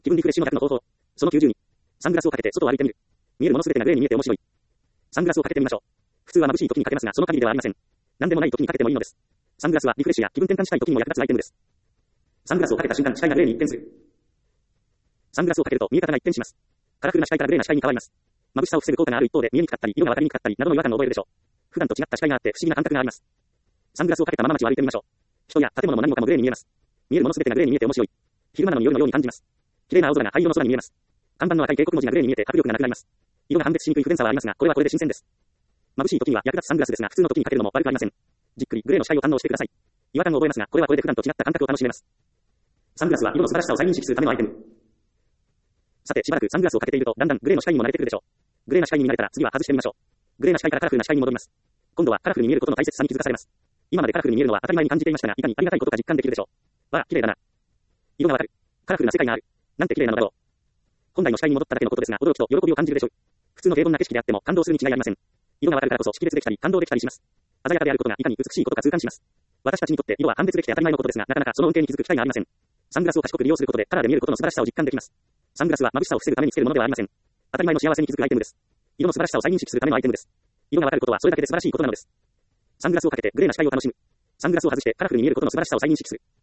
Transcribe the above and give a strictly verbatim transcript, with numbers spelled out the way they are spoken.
気分リフレッシュの逆の方法。そのきゅうじゅうに。サングラスをかけて外を歩いてみる。見えるものすべてがグレーに見えて面白い。サングラスをかけてみましょう。普通は眩しい時にかけますが、その限りではありません。何でもない時にかけてもいいのです。サングラスはリフレッシュや気分転換したい時にも役立つアイテムです。サングラスをかけた瞬間、視界がグレーに一変する。サングラスをかけると見え方が一変します。カラフルな視界からグレーな視界に変わります。眩しさを防ぐ効果がある一方で見えにくかったり、色がわかりにくかったりなどの違和感を覚えるでしょう。普段と違った視界があって不思議な感覚があります。サングラスをかけたまま街を歩いてみましょう。人や建物も何もかもグレーに見えます。見えるものすべてがグレーに見えて面白い。昼間なのに夜のように感じます。綺麗な青空が灰色の空に見えます。看板の赤い警告文字がグレーに見えて迫力がなくなります。色が判別しにくい不便さはありますが、これはこれで新鮮です。眩しい時には役立つサングラスですが、普通の時にかけるのも悪くありません。じっくりグレーの視界を堪能してください。違和感を覚えますが、これはこれで普段と違った感覚を楽しめます。サングラスは色の素晴らしさを再認識するためのアイテム。さて、しばらくサングラスをかけていると、だんだんグレーの視界にも慣れてくるでしょう。グレーな視界に見慣れたら、次は外してみましょう。グレーな視界からカラフルな視界に戻ります。今度はカラフルに見えることの大切さに気づかされます。今までカラフルに見えるのは当たり前に感じていましたが、いかにありがたいことか実感できるでしょう。わあ、綺麗だな。色がわかる。カラフルな世界がある。なんて綺麗なのだろう。本来の視界に戻っただけのことですが、驚きと喜びを感じるでしょう。普通の平凡な景色であっても感動するに違いありません。色がわかるからこそ識別できたり、感動できたりします。鮮やかであることがいかに美しいことか痛感します。私たちにとって色は判別できて当たり前のことですが、なかなかその恩恵に気づく機会がありません。サングラスを賢く利用することでカラーで見えることの素晴らしさを実感できます。サングラスは眩しさを防ぐためにつけるものではありません。当たり前の幸せに気づくアイテムです。色の素晴らしさを再認識するためのアイテムです。色がわかることはそれだけで素晴らしいことなのです。サングラスをかけてグレーな視界を楽しむ。サングラスを外してカラフルに見えることの素晴らしさを再認識する。